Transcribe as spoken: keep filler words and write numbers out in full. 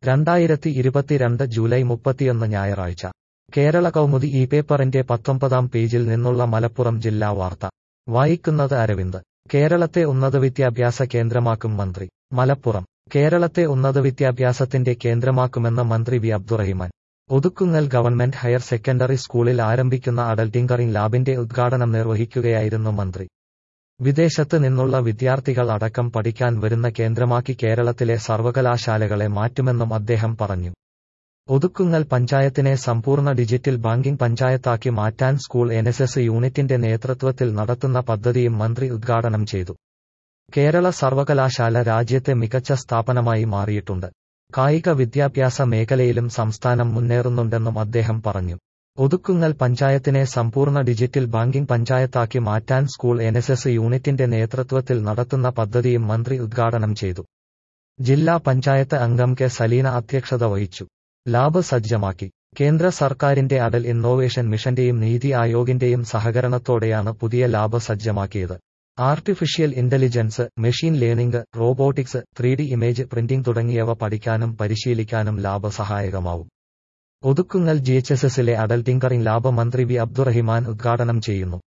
രണ്ടായിരത്തി ഇരുപത്തിരണ്ട് ജൂലൈ മുപ്പത്തിയൊന്ന് ഞായറാഴ്ച കേരള കൗമുദി ഈ പേപ്പറിന്റെ പത്തൊമ്പതാം പേജിൽ നിന്നുള്ള മലപ്പുറം ജില്ലാ വാർത്ത വായിക്കുന്നത് അരവിന്ദ്. കേരളത്തെ ഉന്നതവിദ്യാഭ്യാസ കേന്ദ്രമാക്കും മന്ത്രി. മലപ്പുറം. കേരളത്തെ ഉന്നതവിദ്യാഭ്യാസത്തിന്റെ കേന്ദ്രമാക്കുമെന്ന് മന്ത്രി V Abdurahiman. Othukkungal government higher secondary സ്കൂളിൽ ആരംഭിക്കുന്ന അടൽ ടിങ്കറിംഗ് ലാബിന്റെ ഉദ്ഘാടനം നിർവഹിക്കുകയായിരുന്നു മന്ത്രി. വിദേശത്ത് നിന്നുള്ള വിദ്യാർത്ഥികൾ അടക്കം പഠിക്കാൻ വരുന്ന കേന്ദ്രമാക്കി കേരളത്തിലെ സർവകലാശാലകളെ മാറ്റുമെന്നും അദ്ദേഹം പറഞ്ഞു. ഒതുക്കുങ്ങൽ പഞ്ചായത്തിനെ സമ്പൂർണ്ണ ഡിജിറ്റൽ ബാങ്കിംഗ് പഞ്ചായത്താക്കി മാറ്റാൻ സ്കൂൾ എൻ എസ് എസ് യൂണിറ്റിന്റെ നേതൃത്വത്തിൽ നടത്തുന്ന പദ്ധതിയും മന്ത്രി ഉദ്ഘാടനം ചെയ്തു. കേരള സർവകലാശാല രാജ്യത്തെ മികച്ച സ്ഥാപനമായി മാറിയിട്ടുണ്ട്. കായിക വിദ്യാഭ്യാസ മേഖലയിലും സംസ്ഥാനം മുന്നേറുന്നുണ്ടെന്നും അദ്ദേഹം പറഞ്ഞു. ഒതുക്കുങ്ങൽ പഞ്ചായത്തിനെ സമ്പൂർണ്ണ ഡിജിറ്റൽ ബാങ്കിംഗ് പഞ്ചായത്താക്കി മാറ്റാൻ സ്കൂൾ എൻ എസ് എസ് യൂണിറ്റിന്റെ നേതൃത്വത്തിൽ നടത്തുന്ന പദ്ധതിയും മന്ത്രി ഉദ്ഘാടനം ചെയ്തു. ജില്ലാ പഞ്ചായത്ത് അംഗം കെ സലീന അധ്യക്ഷത വഹിച്ചു. ലാബ് സജ്ജമാക്കി. കേന്ദ്ര സർക്കാരിന്റെ അടൽ ഇന്നോവേഷൻ മിഷന്റെയും നീതി ആയോഗിന്റെയും സഹകരണത്തോടെയാണ് പുതിയ ലാബ് സജ്ജമാക്കിയത്. Artificial intelligence, machine learning, robotics, three D image printing തുടങ്ങിയവ പഠിക്കാനും പരിശീലിക്കാനും ലാബ് സഹായകമാവും. ഒതുക്കുങ്ങൽ ജി എച്ച് എസ് എസിലെ അടൽ ടിങ്കറിംഗ് ലാബ് മന്ത്രി വി അബ്ദുറഹിമാൻ ഉദ്ഘാടനം ചെയ്യുന്നു.